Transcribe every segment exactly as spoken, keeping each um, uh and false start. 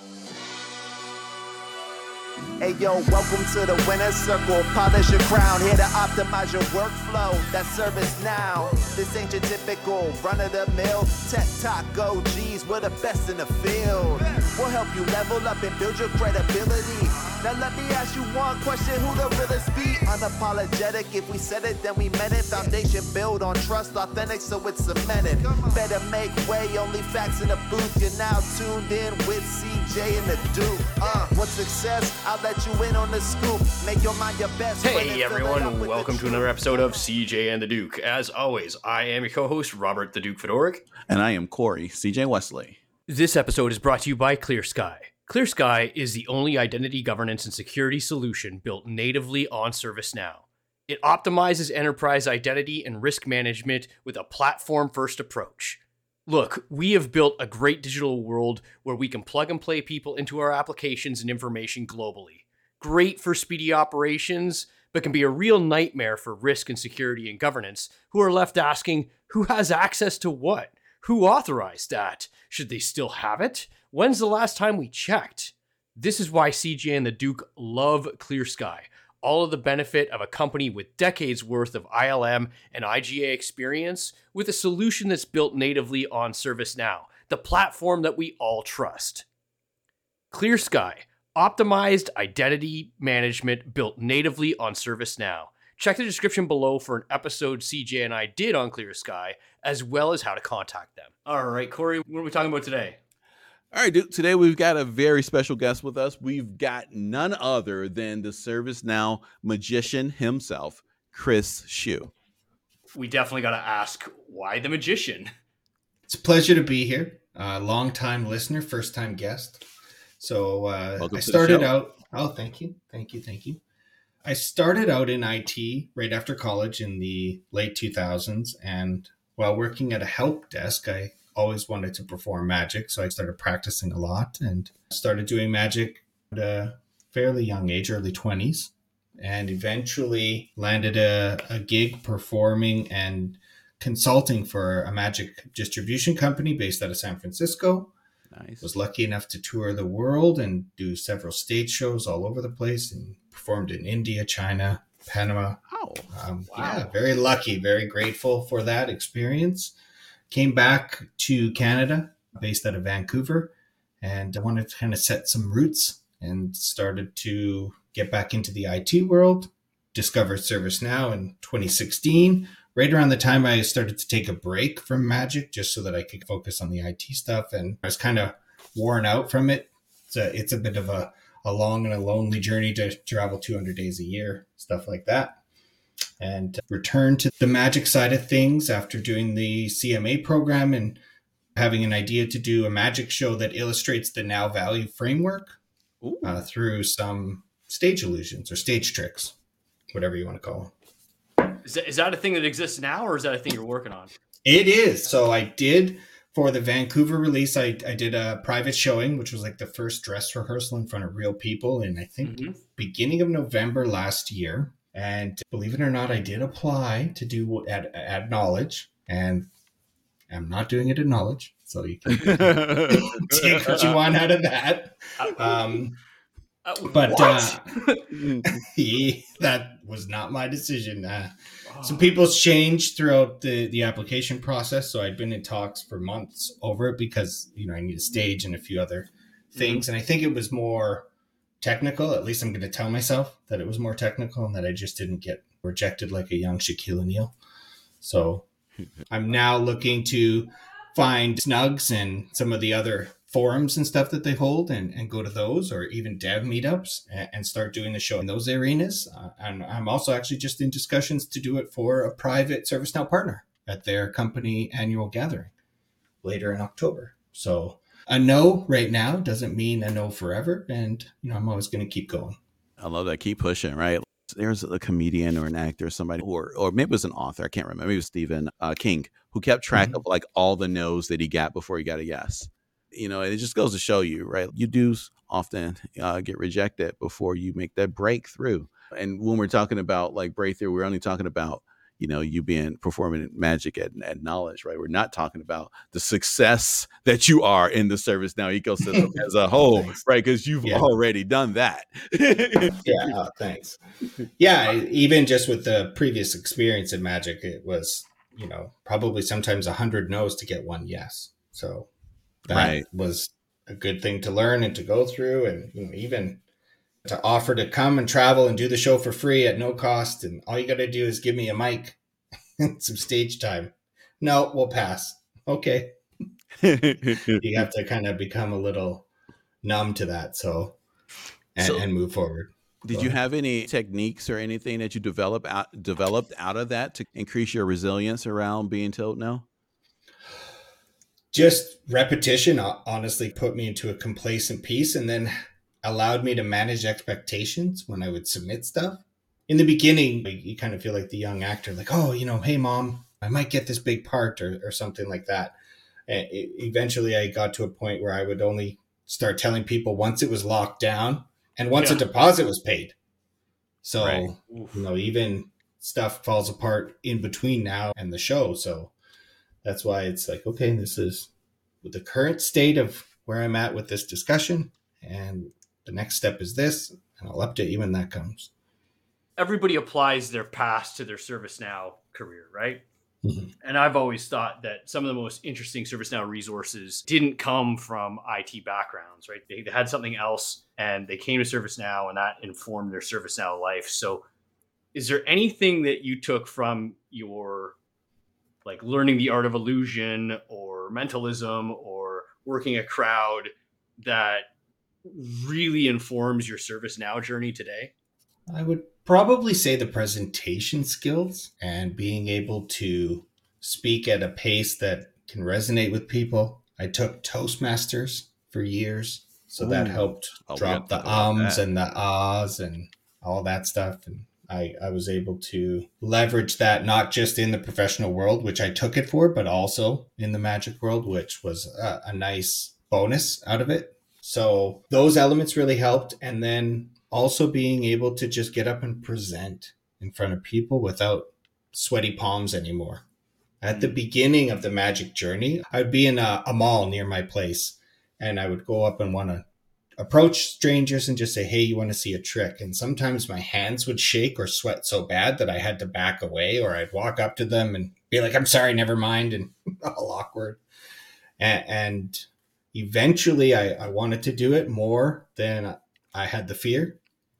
Hey yo, welcome to the winner's circle. Polish your crown, here to optimize your workflow. That's service now. This ain't your typical run-of-the-mill tech talk O Gs. We're the best in the field. We'll help you level up and build your credibility. Now let me ask you one question, who the realest be? Unapologetic, if we said it, then we meant it. Foundation built on trust, authentic, so it's cemented. Better make way, only facts in the booth. You're now tuned in with C J and the Duke. Uh, what's success? I'll let you in on the scoop. Make your mind your best. Hey everyone, welcome to another episode of C J and the Duke. As always, I am your co-host, Robert the Duke Fedoric. And I am Corey, C J Wesley. This episode is brought to you by ClearSky. ClearSky is the only identity governance and security solution built natively on ServiceNow. It optimizes enterprise identity and risk management with a platform-first approach. Look, we have built a great digital world where we can plug and play people into our applications and information globally. Great for speedy operations, but can be a real nightmare for risk and security and governance, who are left asking, who has access to what? Who authorized that? Should they still have it? When's the last time we checked? This is why C J and the Duke love ClearSky. All of the benefit of a company with decades worth of I L M and I G A experience with a solution that's built natively on ServiceNow, the platform that we all trust. ClearSky, optimized identity management built natively on ServiceNow. Check the description below for an episode C J and I did on ClearSky, as well as how to contact them. All right, Corey, what are we talking about today? All right, Duke, today we've got a very special guest with us. We've got none other than the ServiceNow magician himself, Chris Hsu. We definitely got to ask, why the magician? It's a pleasure to be here. Uh, long-time listener, first-time guest. So uh, I started out... Oh, thank you. Thank you. Thank you. I started out in I T right after college in the late two thousands. And while working at a help desk, I always wanted to perform magic. So I started practicing a lot and started doing magic at a fairly young age, early twenties, and eventually landed a, a gig performing and consulting for a magic distribution company based out of San Francisco. Nice. Was lucky enough to tour the world and do several stage shows all over the place and performed in India, China, Panama. Oh, Um, wow. Yeah, very lucky, very grateful for that experience. Came back to Canada, based out of Vancouver, and I wanted to kind of set some roots and started to get back into the I T world. Discovered ServiceNow in twenty sixteen, right around the time I started to take a break from magic, just so that I could focus on the I T stuff. And I was kind of worn out from it. It's a, it's a bit of a, a long and a lonely journey to travel two hundred days a year, stuff like that. And returned to the magic side of things after doing the C M A program and having an idea to do a magic show that illustrates the Now Value framework uh, through some stage illusions or stage tricks, whatever you want to call them. Is that, is that a thing that exists now, or is that a thing you're working on? It is. So I did, for the Vancouver release, I, I did a private showing, which was like the first dress rehearsal in front of real people in, I think, Mm-hmm. beginning of November last year. And believe it or not, I did apply to do at, at Knowledge, and I'm not doing it at Knowledge. So you can take what you want out of that. Um, Uh, but what? uh, yeah, that was not my decision. Uh, some people's changed throughout the, the application process. So I'd been in talks for months over it because, you know, I need a stage and a few other things. And I think it was more technical. At least I'm going to tell myself that it was more technical and that I just didn't get rejected like a young Shaquille O'Neal. So I'm now looking to find Snugs and some of the other forums and stuff that they hold and, and go to those, or even dev meetups, and, and start doing the show in those arenas. Uh, and I'm also actually just in discussions to do it for a private ServiceNow partner at their company annual gathering later in October. So a no right now doesn't mean a no forever. And, you know, I'm always going to keep going. I love that. Keep pushing, right? There's a comedian or an actor, somebody, or or maybe it was an author. I can't remember. Maybe it was Stephen uh, King, who kept track mm-hmm. of like all the no's that he got before he got a yes. You know, it just goes to show you, right? You do often uh, get rejected before you make that breakthrough. And when we're talking about like breakthrough, we're only talking about, you know, you being performing magic at, at Knowledge, right? We're not talking about the success that you are in the ServiceNow ecosystem as a whole, right? Because you've yeah. already done that. yeah, oh, thanks. Yeah, even just with the previous experience in Magic, it was, you know, probably sometimes a hundred no's to get one yes. So that right. was a good thing to learn and to go through, and you know, even to offer to come and travel and do the show for free at no cost. And all you got to do is give me a mic and some stage time. No, we'll pass. Okay. You have to kind of become a little numb to that. So, and, so, and move forward. Did you have any techniques or anything that you develop out, developed out of that to increase your resilience around being told no? Just repetition honestly put me into a complacent piece, and then allowed me to manage expectations when I would submit stuff. In the beginning, you kind of feel like the young actor, like, oh, you know, hey, mom, I might get this big part or, or something like that. And it, eventually, I got to a point where I would only start telling people once it was locked down and once yeah. a deposit was paid. So, right. you know, even stuff falls apart in between now and the show. So that's why it's like, okay, this is with the current state of where I'm at with this discussion, and the next step is this, and I'll update you when that comes. Everybody applies their past to their ServiceNow career, right? Mm-hmm. And I've always thought that some of the most interesting ServiceNow resources didn't come from I T backgrounds, right? They, they had something else and they came to ServiceNow, and that informed their ServiceNow life. So is there anything that you took from your like learning the art of illusion or mentalism or working a crowd that really informs your ServiceNow journey today? I would probably say the presentation skills and being able to speak at a pace that can resonate with people. I took Toastmasters for years, so Ooh. that helped oh, drop the ums and the ahs and all that stuff. And I, I was able to leverage that not just in the professional world, which I took it for, but also in the magic world, which was a, a nice bonus out of it. So those elements really helped. And then also being able to just get up and present in front of people without sweaty palms anymore. At the beginning of the magic journey, I'd be in a, a mall near my place, and I would go up and want to approach strangers and just say, hey, you want to see a trick? And sometimes my hands would shake or sweat so bad that I had to back away, or I'd walk up to them and be like, I'm sorry, never mind, and all awkward. And, and eventually I, I wanted to do it more than I had the fear.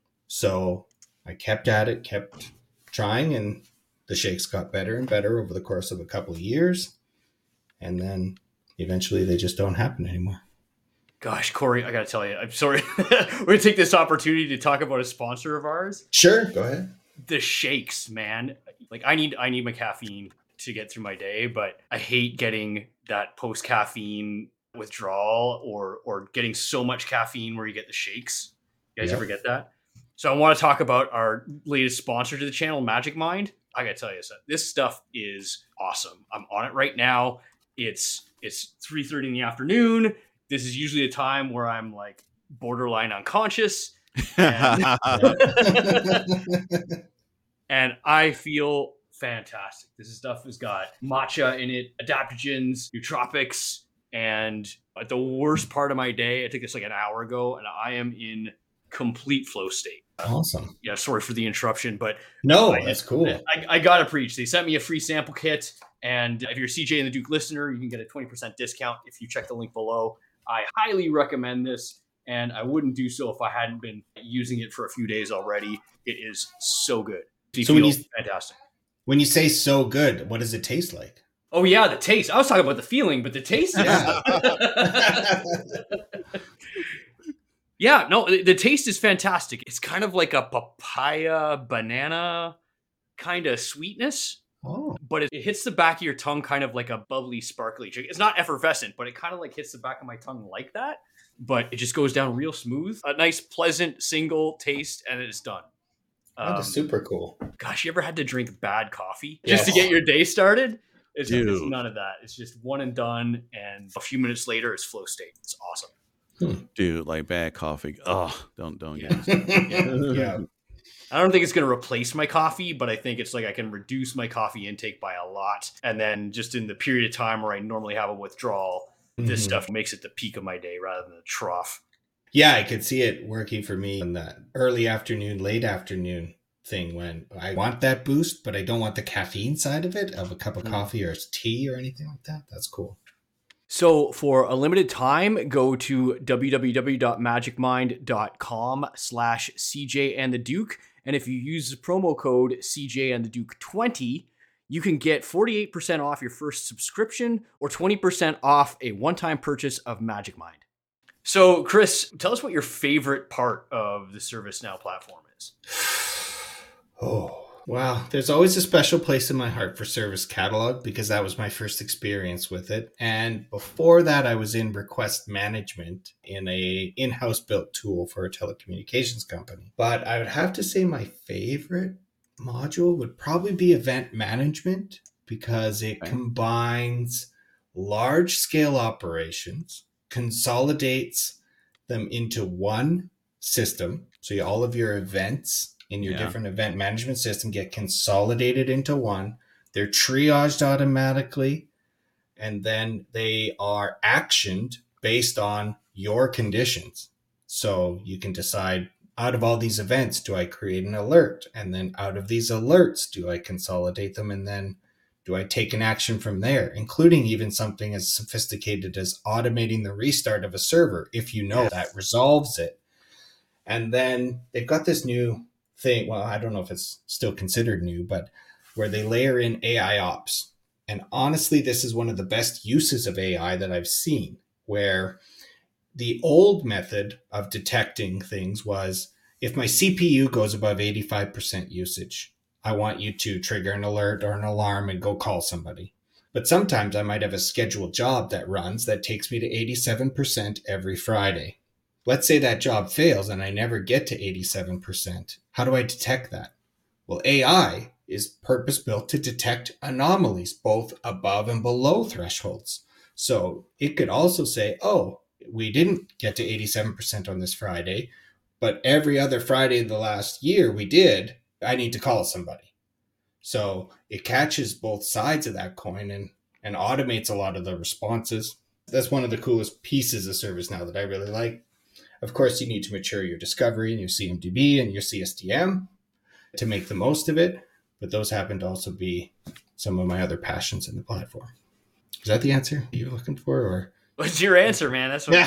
So I kept at it, kept trying, and the shakes got better and better over the course of a couple of years. And then eventually they just don't happen anymore. Gosh, Corey, I got to tell you, I'm sorry. We're going to take this opportunity to talk about a sponsor of ours. Sure, go ahead. The shakes, man. Like I need, I need my caffeine to get through my day, but I hate getting that post-caffeine withdrawal or or getting so much caffeine where you get the shakes. You guys yep. ever get that? So I want to talk about our latest sponsor to the channel, Magic Mind. I got to tell you, so this stuff is awesome. I'm on it right now. It's it's three thirty in the afternoon. This is usually a time where I'm like borderline unconscious. And, and I feel fantastic. This stuff has got matcha in it, adaptogens, nootropics, and at the worst part of my day, I took this like an hour ago, and I am in complete flow state. Awesome. Yeah, sorry for the interruption, but no, I, that's cool. I, I gotta preach. They sent me a free sample kit, and if you're a C J and the Duke listener, you can get a twenty percent discount if you check the link below. I highly recommend this, and I wouldn't do so if I hadn't been using it for a few days already. It is so good. You so when you, fantastic. When you say so good, what does it taste like? Oh yeah, the taste. I was talking about the feeling, but the taste is Yeah, no, the taste is fantastic. It's kind of like a papaya banana kind of sweetness. Oh. But it, it hits the back of your tongue kind of like a bubbly, sparkly. It's not effervescent, but it kind of like hits the back of my tongue like that. But it just goes down real smooth. A nice, pleasant, single taste, and it's done. Um, That's super cool. Gosh, you ever had to drink bad coffee just yes. to get your day started? It's, it's none of that. It's just one and done, and a few minutes later, it's flow state. It's awesome. Hmm. Dude, like bad coffee. Oh, don't don't yeah. get me yeah. I don't think it's going to replace my coffee, but I think it's like I can reduce my coffee intake by a lot. And then just in the period of time where I normally have a withdrawal, mm-hmm. this stuff makes it the peak of my day rather than the trough. Yeah, I could see it working for me in that early afternoon, late afternoon thing when I want that boost, but I don't want the caffeine side of it, of a cup of mm-hmm. coffee or tea or anything like that. That's cool. So for a limited time, go to www.magicmind.com slash CJ and the Duke. And if you use the promo code C J and the Duke twenty, you can get forty-eight percent off your first subscription or twenty percent off a one-time purchase of Magic Mind. So Chris, tell us what your favorite part of the ServiceNow platform is. Oh, wow. There's always a special place in my heart for Service Catalog because that was my first experience with it. And before that, I was in request management in a in-house built tool for a telecommunications company. But I would have to say my favorite module would probably be event management because it okay. combines large scale operations, consolidates them into one system. So all of your events in your yeah. different event management system get consolidated into one. They're triaged automatically, and then they are actioned based on your conditions. So you can decide, out of all these events, do I create an alert? And then out of these alerts, do I consolidate them? And then do I take an action from there, including even something as sophisticated as automating the restart of a server, if you know yes. that resolves it. And then they've got this new thing, well, I don't know if it's still considered new, but where they layer in A I ops. And honestly, this is one of the best uses of A I that I've seen, where the old method of detecting things was, if my C P U goes above eighty-five percent usage, I want you to trigger an alert or an alarm and go call somebody. But sometimes I might have a scheduled job that runs that takes me to eighty-seven percent every Friday. Let's say that job fails and I never get to eighty-seven percent. How do I detect that? Well, A I is purpose-built to detect anomalies, both above and below thresholds. So it could also say, oh, we didn't get to eighty-seven percent on this Friday, but every other Friday in the last year we did. I need to call somebody. So it catches both sides of that coin and, and automates a lot of the responses. That's one of the coolest pieces of ServiceNow that I really like. Of course, you need to mature your discovery and your C M D B and your C S D M to make the most of it. But those happen to also be some of my other passions in the platform. Is that the answer you're looking for? Or what's your answer, man? That's what.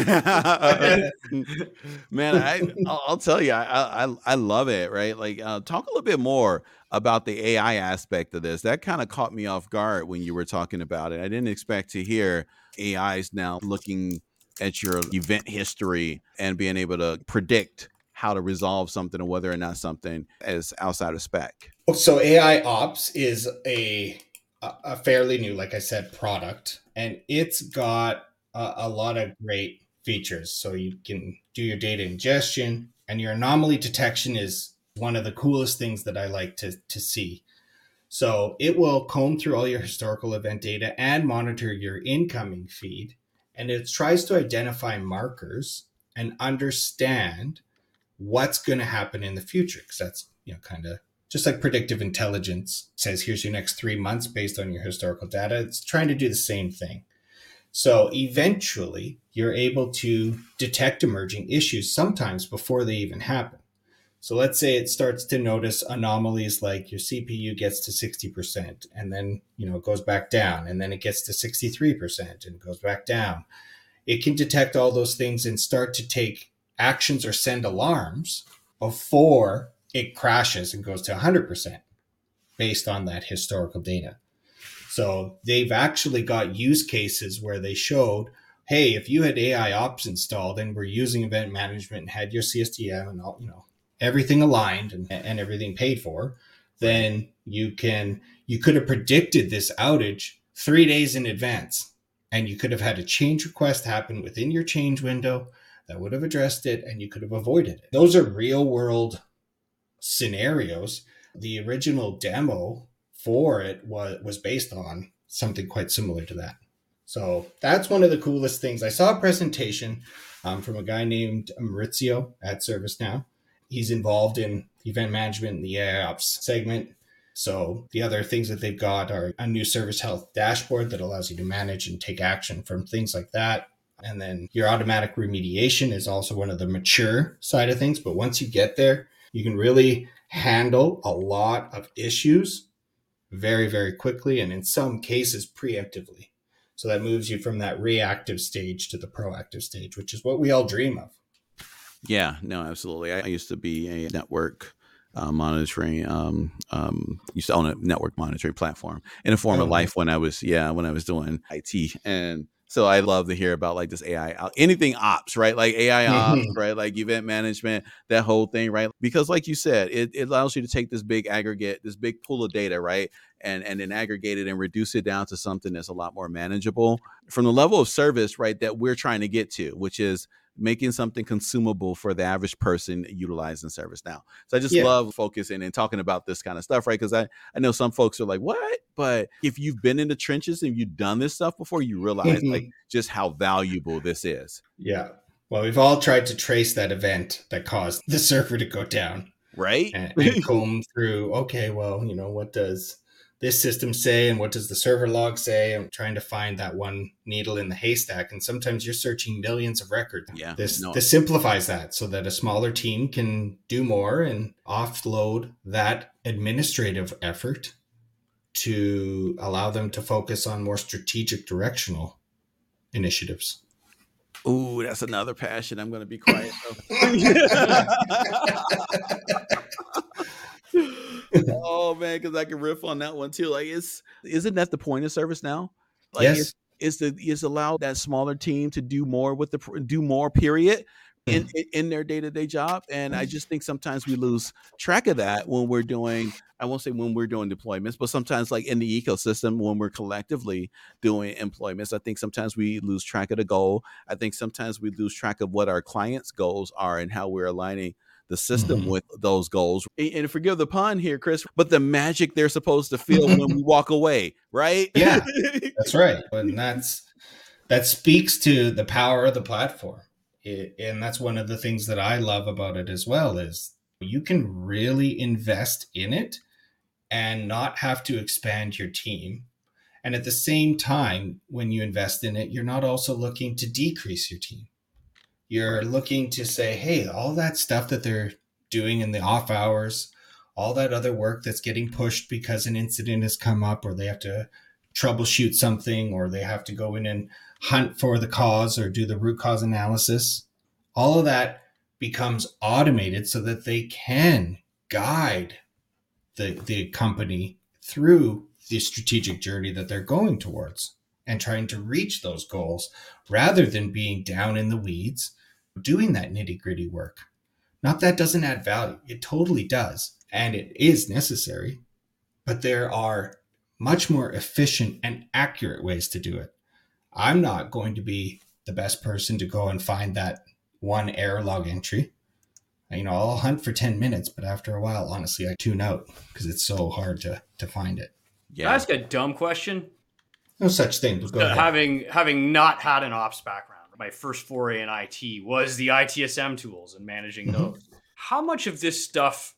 Yeah. Man, I, I'll, I'll tell you, I, I I love it. Right? Like, uh, talk a little bit more about the A I aspect of this. That kind of caught me off guard when you were talking about it. I didn't expect to hear A Is now looking at your event history and being able to predict how to resolve something or whether or not something is outside of spec. So A I Ops is a a fairly new, like I said, product, and it's got a, a lot of great features. So you can do your data ingestion, and your anomaly detection is one of the coolest things that I like to, to see. So it will comb through all your historical event data and monitor your incoming feed. And it tries to identify markers and understand what's going to happen in the future. Because that's, you know, kind of just like predictive intelligence says, here's your next three months based on your historical data. It's trying to do the same thing. So eventually you're able to detect emerging issues sometimes before they even happen. So let's say it starts to notice anomalies like your C P U gets to sixty percent and then, you know, it goes back down, and then it gets to sixty-three percent and goes back down. It can detect all those things and start to take actions or send alarms before it crashes and goes to one hundred percent based on that historical data. So they've actually got use cases where they showed, hey, if you had A I Ops installed and were using event management and had your C S D M and all, you know, everything aligned and, and everything paid for, then you can, you could have predicted this outage three days in advance, and you could have had a change request happen within your change window that would have addressed it, and you could have avoided it. Those are real world scenarios. The original demo for it was, was based on something quite similar to that. So that's one of the coolest things. I saw a presentation um, from a guy named Maurizio at ServiceNow. He's involved in event management in the A I Ops segment. So the other things that they've got are a new service health dashboard that allows you to manage and take action from things like that. And then your automatic remediation is also one of the mature side of things. But once you get there, you can really handle a lot of issues very, very quickly, and in some cases preemptively. So that moves you from that reactive stage to the proactive stage, which is what we all dream of. Yeah, no, absolutely. I used to be a network uh, monitoring, um, um, used to own a network monitoring platform in a former oh. life when I was, yeah, when I was doing I T. And so I love to hear about like this A I, anything ops, right? Like A I ops, right? Like event management, that whole thing, right? Because like you said, it, it allows you to take this big aggregate, this big pool of data, right? And, and then aggregate it and reduce it down to something that's a lot more manageable from the level of service, right, that we're trying to get to, which is making something consumable for the average person utilizing ServiceNow. So I just yeah. love focusing and talking about this kind of stuff, right? Because I, I know some folks are like, what? But if you've been in the trenches and you've done this stuff before, you realize mm-hmm. like just how valuable this is. Yeah. Well, we've all tried to trace that event that caused the server to go down. Right. And, and comb through, okay, well, you know, what does this system say and what does the server log say? I'm trying to find that one needle in the haystack. And sometimes you're searching millions of records. Yeah, this, no. this simplifies that so that a smaller team can do more and offload that administrative effort to allow them to focus on more strategic directional initiatives. Ooh, that's another passion. I'm going to be quiet Oh man, because I can riff on that one too. Like, it's isn't that the point of ServiceNow? Like, yes, it's, it's to is allow that smaller team to do more with the do more. Period. In, in in their day to day job, and I just think sometimes we lose track of that when we're doing. I won't say when we're doing deployments, but sometimes like in the ecosystem when we're collectively doing employments, I think sometimes we lose track of the goal. I think sometimes we lose track of what our clients' goals are and how we're aligning the system mm-hmm. with those goals. And forgive the pun here, Chris, but the magic they're supposed to feel when we walk away, right? Yeah, that's right. And that's that speaks to the power of the platform. It, and that's one of the things that I love about it as well is you can really invest in it and not have to expand your team. And at the same time, when you invest in it, you're not also looking to decrease your team. You're looking to say, hey, all that stuff that they're doing in the off hours, all that other work that's getting pushed because an incident has come up or they have to troubleshoot something or they have to go in and hunt for the cause or do the root cause analysis. All of that becomes automated so that they can guide the, the company through the strategic journey that they're going towards and trying to reach those goals rather than being down in the weeds, doing that nitty gritty work. Not that doesn't add value. It totally does. And it is necessary, but there are much more efficient and accurate ways to do it. I'm not going to be the best person to go and find that one error log entry. You know, I'll hunt for ten minutes, but after a while, honestly, I tune out because it's so hard to, to find it. Yeah. Can I ask a dumb question? No such thing. Go uh, having having not had an ops background, my first foray in I T was the I T S M tools and managing mm-hmm. those. How much of this stuff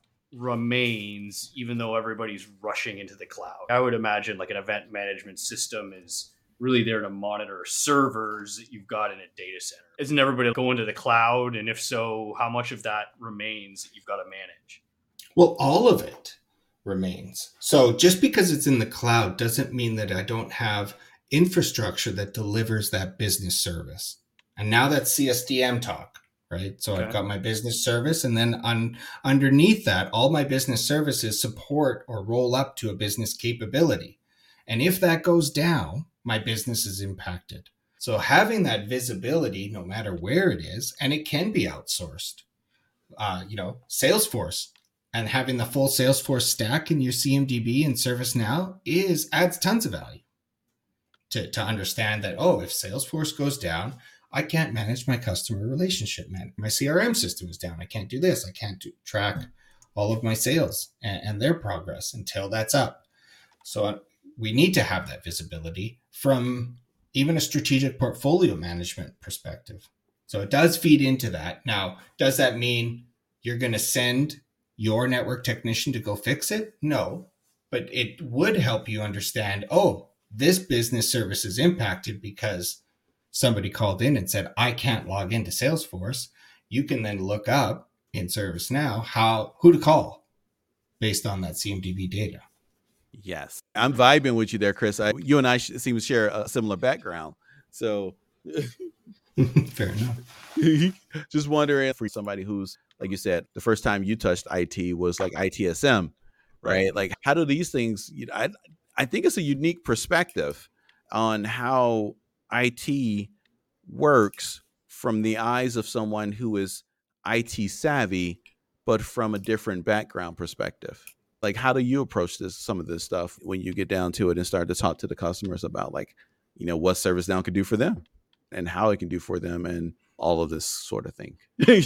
remains, even though everybody's rushing into the cloud? I would imagine like an event management system is really there to monitor servers that you've got in a data center. Isn't everybody going to the cloud? And if so, how much of that remains that you've got to manage? Well, all of it remains. So just because it's in the cloud doesn't mean that I don't have infrastructure that delivers that business service. And now that's C S D M talk, right? So okay. I've got my business service, and then on, underneath that, all my business services support or roll up to a business capability. And if that goes down, my business is impacted. So having that visibility, no matter where it is, and it can be outsourced, uh, you know, Salesforce, and having the full Salesforce stack in your C M D B and ServiceNow is adds tons of value to, to understand that, oh, if Salesforce goes down, I can't manage my customer relationship, man. My C R M system is down. I can't do this. I can't do, track all of my sales and, and their progress until that's up. So we need to have that visibility from even a strategic portfolio management perspective. So it does feed into that. Now, does that mean you're going to send your network technician to go fix it? No, but it would help you understand, oh, this business service is impacted because somebody called in and said, I can't log into Salesforce. You can then look up in ServiceNow how who to call based on that C M D B data. Yes. I'm vibing with you there, Chris. I, you and I sh- seem to share a similar background. So fair enough. Just wondering for somebody who's, like you said, the first time you touched I T was like I T S M, right? right? Like, how do these things, you know, I, I think it's a unique perspective on how I T works from the eyes of someone who is I T savvy, but from a different background perspective. Like, how do you approach this, some of this stuff when you get down to it and start to talk to the customers about, like, you know, what ServiceNow can do for them and how it can do for them and all of this sort of thing?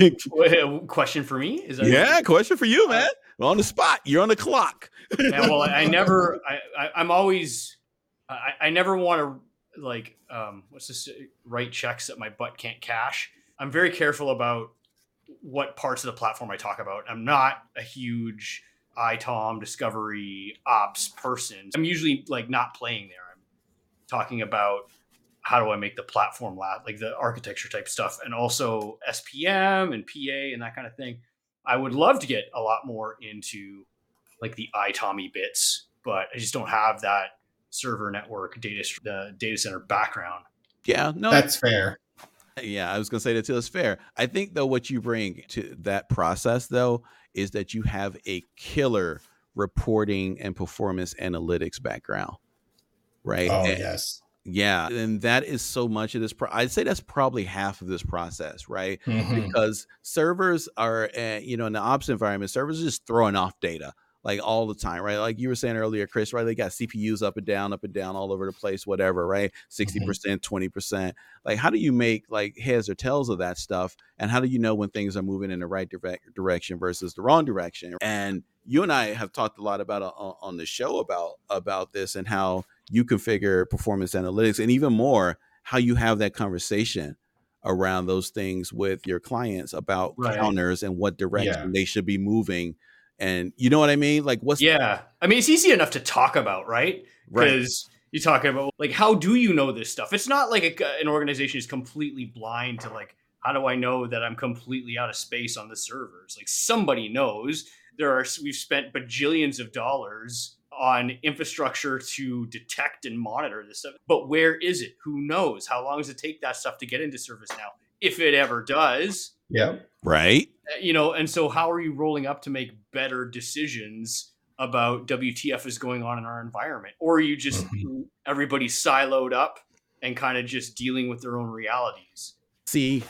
Question for me? Is that yeah, question for you, man. Uh, on the spot. You're on the clock. Yeah, well, I, I never, I, I, I'm always, I, I never want to, like, um, what's this, write checks that my butt can't cash. I'm very careful about what parts of the platform I talk about. I'm not a huge I TOM discovery ops person. I'm usually like not playing there. I'm talking about how do I make the platform last, like the architecture type stuff, and also S P M and P A and that kind of thing. I would love to get a lot more into like the I TOM-y bits, but I just don't have that server network data, the data center background. Yeah, no, that's fair. Yeah, I was going to say that too. It's fair. I think, though, what you bring to that process, though, is that you have a killer reporting and performance analytics background, right? Oh, and, yes. Yeah. And that is so much of this. Pro- I'd say that's probably half of this process, right? Mm-hmm. Because servers are, uh, you know, in the ops environment, servers are just throwing off data like all the time, right? Like you were saying earlier, Chris, right? They got C P Us up and down, up and down, all over the place, whatever, right? sixty percent, mm-hmm. twenty percent. Like, how do you make like heads or tails of that stuff? And how do you know when things are moving in the right direct direction versus the wrong direction? And you and I have talked a lot about uh, on the show about, about this and how you configure performance analytics, and even more, how you have that conversation around those things with your clients about right. counters and what direction yeah. they should be moving. And you know what I mean? Like, what's yeah. I mean, it's easy enough to talk about, right? Because right. you're talking about like, how do you know this stuff? It's not like a, an organization is completely blind to like, how do I know that I'm completely out of space on the servers? Like, somebody knows. There are, we've spent bajillions of dollars on infrastructure to detect and monitor this stuff. But where is it? Who knows? How long does it take that stuff to get into ServiceNow? If it ever does. Yeah. Right. You know, and so how are you rolling up to make better decisions about W T F is going on in our environment? Or are you just mm-hmm. everybody's siloed up and kind of just dealing with their own realities? See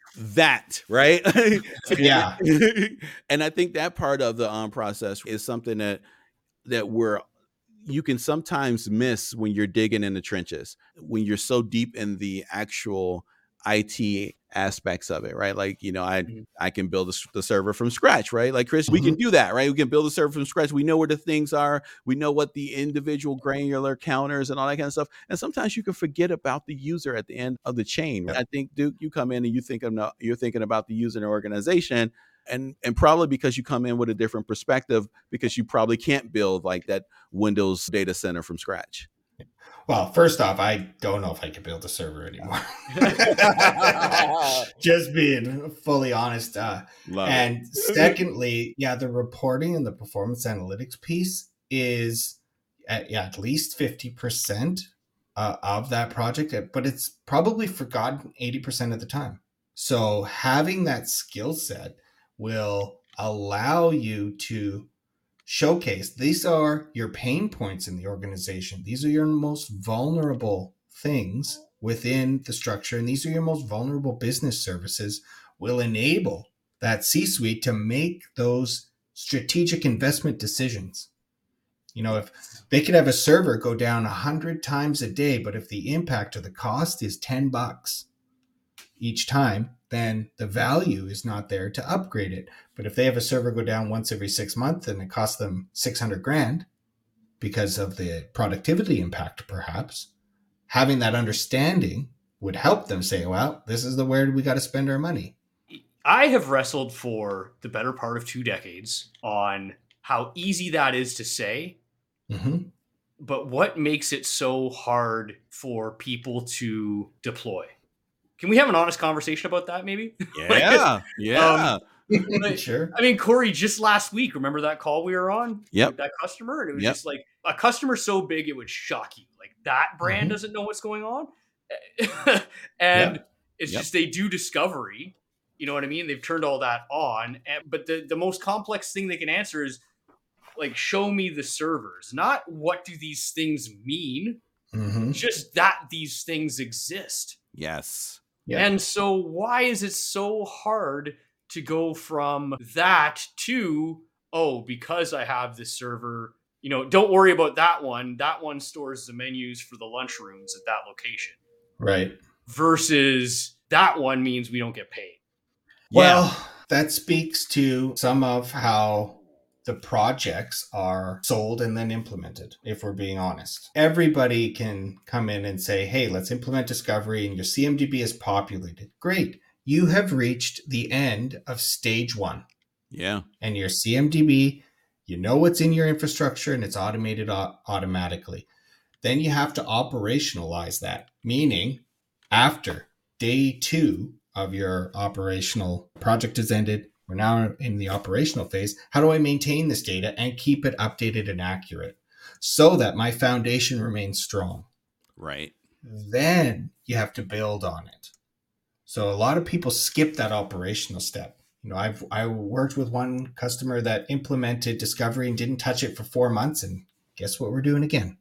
that, right? Yeah. And I think that part of the um, process is something that that we're you can sometimes miss when you're digging in the trenches, when you're so deep in the actual I T aspects of it, right? Like, you know, I mm-hmm. I can build a, the server from scratch, right? Like, Chris, mm-hmm. we can do that, right? We can build a server from scratch. We know where the things are. We know what the individual granular counters and all that kind of stuff. And sometimes you can forget about the user at the end of the chain. Right? I think, Duke, you come in and you think about, you're thinking about the user and organization, and and probably because you come in with a different perspective, because you probably can't build like that Windows data center from scratch. Well, first off, I don't know if I can build a server anymore. Just being fully honest. Uh, and it. Secondly, yeah, the reporting and the performance analytics piece is at, yeah, at least fifty percent uh, of that project, but it's probably forgotten eighty percent of the time. So having that skill set will allow you to showcase these are your pain points in the organization. These are your most vulnerable things within the structure, and these are your most vulnerable business services. Will enable that C-suite to make those strategic investment decisions. You know, if they could have a server go down a hundred times a day, but if the impact or the cost is ten bucks each time, then the value is not there to upgrade it. But if they have a server go down once every six months and it costs them six hundred grand because of the productivity impact, perhaps, having that understanding would help them say, well, this is the where we got to spend our money. I have wrestled for the better part of two decades on how easy that is to say, Mm-hmm. but what makes it so hard for people to deploy? Can we have an honest conversation about that, maybe? Yeah, yeah. Um, Sure. I mean, Corey, just last week, remember that call we were on? Yep. With that customer? And it was Yep. just like a customer so big it would shock you. Like that brand Mhm. doesn't know what's going on. And Yep. it's Yep. just they do discovery. You know what I mean? They've turned all that on. And, but the, the most complex thing they can answer is like, show me the servers. Not what do these things mean? Mm-hmm. Just that these things exist. Yes. Yeah. And so why is it so hard to go from that to, oh, because I have this server, you know, don't worry about that one. That one stores the menus for the lunchrooms at that location. Right. Versus that one means we don't get paid. Well, that speaks to some of how the projects are sold and then implemented, if we're being honest. Everybody can come in and say, hey, let's implement discovery and your C M D B is populated. Great. You have reached the end of stage one. Yeah. And your C M D B, you know what's in your infrastructure and it's automated au- automatically. Then you have to operationalize that, meaning after day two of your operational project has ended, we're now in the operational phase. How do I maintain this data and keep it updated and accurate so that my foundation remains strong? Right. Then you have to build on it. So a lot of people skip that operational step. You know, I've I worked with one customer that implemented discovery and didn't touch it for four months, and guess what we're doing again?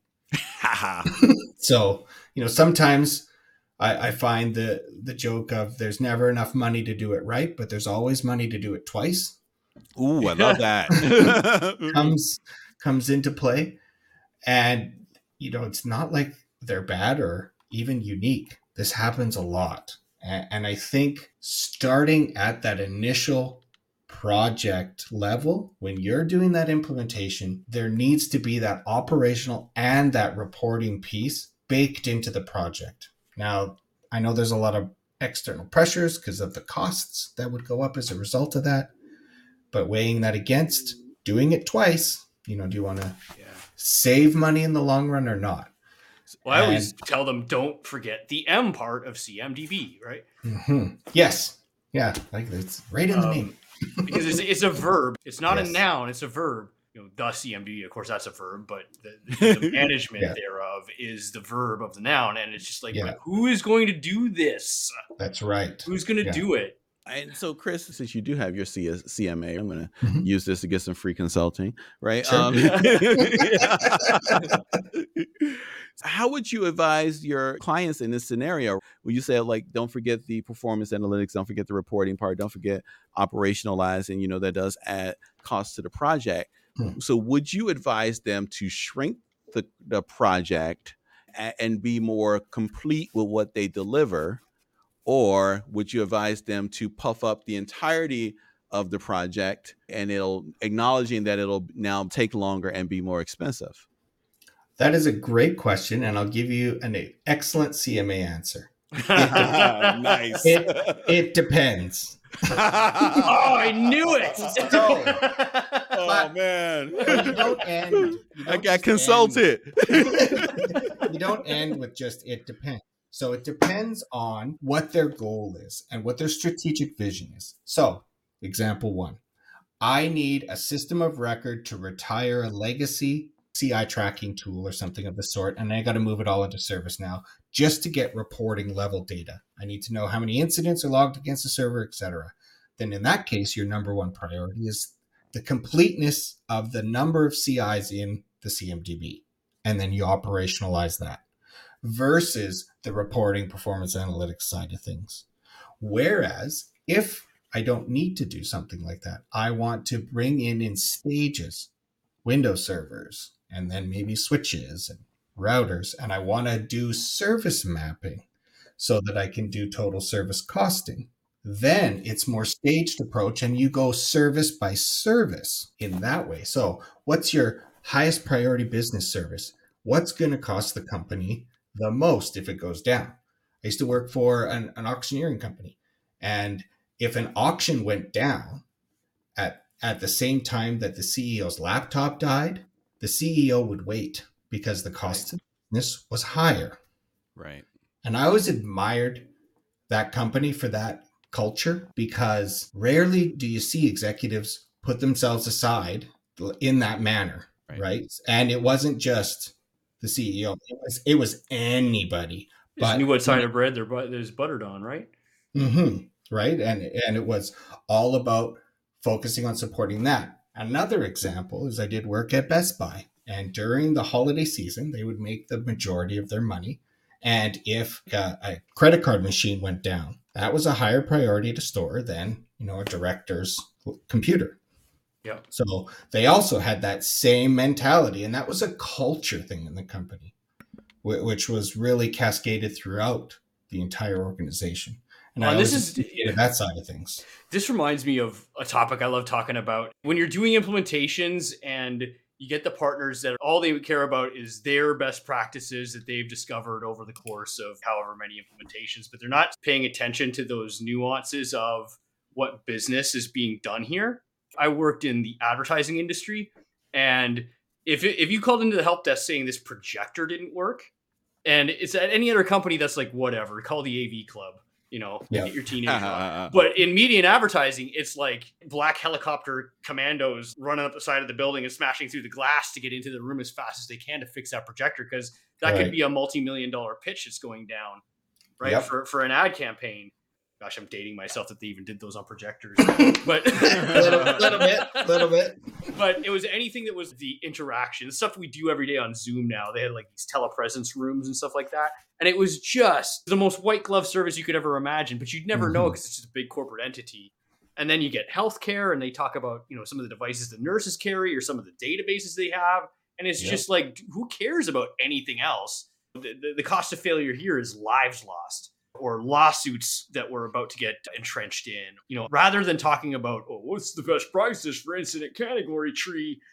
So, you know, sometimes I, I find the the joke of there's never enough money to do it right, but there's always money to do it twice. Ooh, I love that. comes comes into play, and you know, it's not like they're bad or even unique. This happens a lot. And I think starting at that initial project level, when you're doing that implementation, there needs to be that operational and that reporting piece baked into the project. Now, I know there's a lot of external pressures because of the costs that would go up as a result of that. But weighing that against doing it twice, you know, do you want to Yeah. save money in the long run or not? Well, I always And- tell them, don't forget the M part of C M D B, right? Mm-hmm. Yes. Yeah. Like it's right in the Um, name. Because it's, it's a verb. It's not Yes. a noun. It's a verb. You know, the C M D B, of course, that's a verb, but the, the, the management Yeah. thereof is the verb of the noun. And it's just like, Yeah. but who is going to do this? That's right. Who's going to Yeah. do it? And so, Chris, since you do have your C S, C M A, I'm going to Mhm. use this to get some free consulting, right? Sure. Um, how would you advise your clients in this scenario? Would you say, like, don't forget the performance analytics, don't forget the reporting part, don't forget operationalizing, you know, that does add cost to the project. Hmm. So would you advise them to shrink the, the project a- and be more complete with what they deliver? Or would you advise them to puff up the entirety of the project and it'll acknowledging that it'll now take longer and be more expensive? That is a great question, and I'll give you an excellent C M A answer. Nice. It, it depends. Oh, I knew it. Oh, But- man. But you don't end. you I don't got just consulted. end- you don't end with just it depends. So it depends on what their goal is and what their strategic vision is. So, example one, I need a system of record to retire a legacy C I tracking tool or something of the sort, and I got to move it all into ServiceNow just to get reporting level data. I need to know how many incidents are logged against the server, et cetera. Then in that case, your number one priority is the completeness of the number of C Is in the C M D B, and then you operationalize that versus the reporting performance analytics side of things. Whereas if I don't need to do something like that, I want to bring in in stages Windows servers and then maybe switches and routers, and I want to do service mapping so that I can do total service costing. Then it's more staged approach and you go service by service in that way. So what's your highest priority business service? What's going to cost the company the most if it goes down? I used to work for an, an auctioneering company, and if an auction went down at, at the same time that the C E O's laptop died, the C E O would wait because the cost of business was higher. Right. And I always admired that company for that culture, because rarely do you see executives put themselves aside in that manner, right? right? And it wasn't just the C E O; it was it was anybody. Just knew what side of bread their but there's buttered on, right? Mm-hmm, right, and and it was all about focusing on supporting that. Another example is I did work at Best Buy, and during the holiday season, they would make the majority of their money. And if a, a credit card machine went down, that was a higher priority to store than, you know, a director's computer. Yeah. So they also had that same mentality, and that was a culture thing in the company, which was really cascaded throughout the entire organization. And well, I this is that side of things. This reminds me of a topic I love talking about. When you're doing implementations and you get the partners that all they care about is their best practices that they've discovered over the course of however many implementations, but they're not paying attention to those nuances of what business is being done here. I worked in the advertising industry, and if it, if you called into the help desk saying this projector didn't work, and it's at any other company that's like, whatever, call the A V club, you know, yeah. get your teenager on. But in media and advertising, it's like black helicopter commandos running up the side of the building and smashing through the glass to get into the room as fast as they can to fix that projector, because that right. could be a multi-million dollar pitch that's going down, right? Yep. For for an ad campaign. Gosh, I'm dating myself that they even did those on projectors. But a little, little bit, little bit. But it was anything that was the interaction, the stuff we do every day on Zoom now. They had like these telepresence rooms and stuff like that. And it was just the most white glove service you could ever imagine, but you'd never mm-hmm. know because it's just a big corporate entity. And then you get healthcare, and they talk about, you know, some of the devices the nurses carry or some of the databases they have. And it's yep. just like, who cares about anything else? The, the, the cost of failure here is lives lost, or lawsuits that we're about to get entrenched in, you know, rather than talking about, oh, what's the best prices for incident category tree?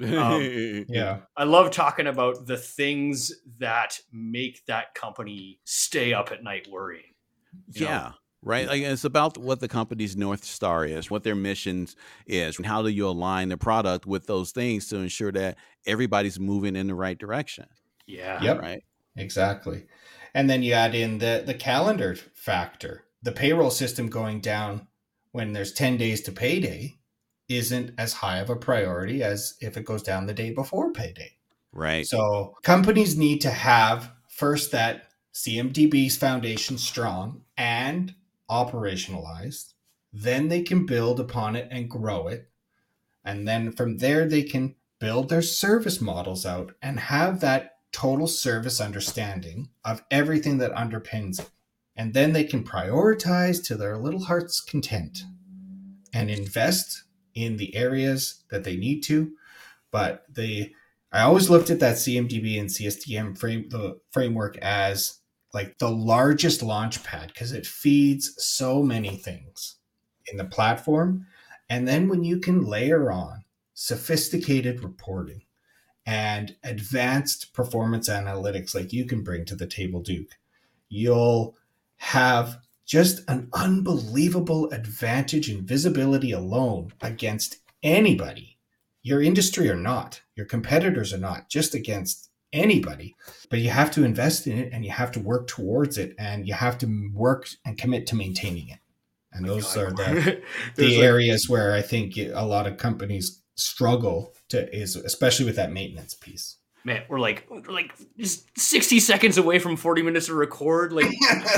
Um, yeah. I love talking about the things that make that company stay up at night worrying. Yeah. Know? Right. Like, it's about what the company's North Star is, what their mission is, and how do you align the product with those things to ensure that everybody's moving in the right direction. Yeah. Yep. Right. Exactly. And then you add in the, the calendar factor. The payroll system going down when there's ten days to payday isn't as high of a priority as if it goes down the day before payday. Right. So companies need to have first that C M D B's foundation strong and operationalized. Then they can build upon it and grow it. And then from there, they can build their service models out and have that total service understanding of everything that underpins it. And then they can prioritize to their little heart's content and invest in the areas that they need to. But they, I always looked at that C M D B and C S D M frame, the framework as like the largest launch pad, because it feeds so many things in the platform. And then when you can layer on sophisticated reporting and advanced performance analytics like you can bring to the table, Duke, you'll have just an unbelievable advantage in visibility alone against anybody, your industry or not, your competitors or not, just against anybody. But you have to invest in it, and you have to work towards it, and you have to work and commit to maintaining it. And those are the, the areas where I think a lot of companies struggle to, is especially with that maintenance piece. Man, we're like we're like just sixty seconds away from forty minutes to record. Like,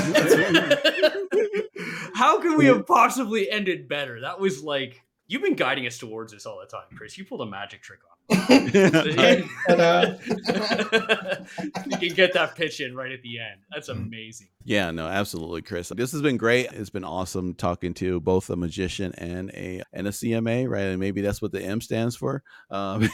how can we have possibly ended better? That was like, you've been guiding us towards this all the time, Chris. You pulled a magic trick on me. You can get that pitch in right at the end. That's amazing. Yeah, no, absolutely, Chris. This has been great. It's been awesome talking to both a magician and a and a C M A, right? And maybe that's what the M stands for. Um,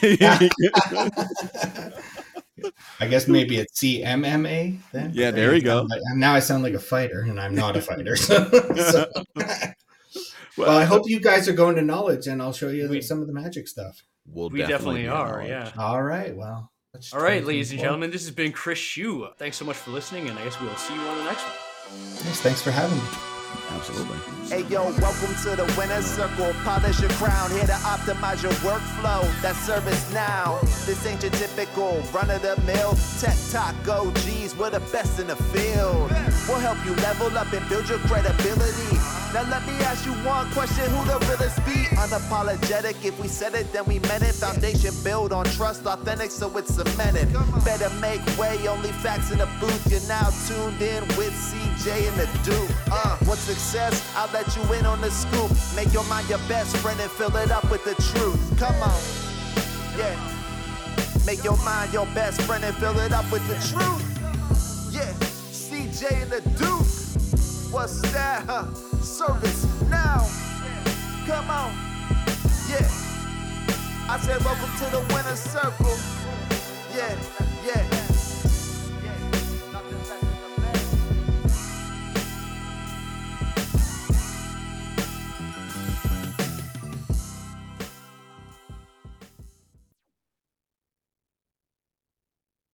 I guess maybe it's C M M A then. Yeah, there we go. Like, now I sound like a fighter, and I'm not a fighter. So, so. Well, well, I hope you guys are going to knowledge, and I'll show you we, some of the magic stuff. We'll we definitely, definitely are, yeah. All right, well. All right, ladies and gentlemen, this has been Chris Hsu. Thanks so much for listening, and I guess we'll see you on the next one. Yes, thanks for having me. Absolutely. Hey yo, welcome to the winner's circle. Polish your crown, here to optimize your workflow. That's ServiceNow. This ain't your typical run-of-the-mill tech talk O Gs. We're the best in the field. We'll help you level up and build your credibility. Now let me ask you one question, who the realest be? Unapologetic, if we said it, then we meant it. Foundation built on trust, authentic, so it's cemented. Better make way, only facts in the booth. You're now tuned in with C J and the Duke. Uh, what's success? I'll let you in on the scoop. Make your mind your best friend and fill it up with the truth. Come on, yeah. Make your mind your best friend and fill it up with the truth. Yeah, C J and the Duke. What's that, huh? ServiceNow. Come on, yeah. I said welcome to the winner's circle. Yeah, yeah.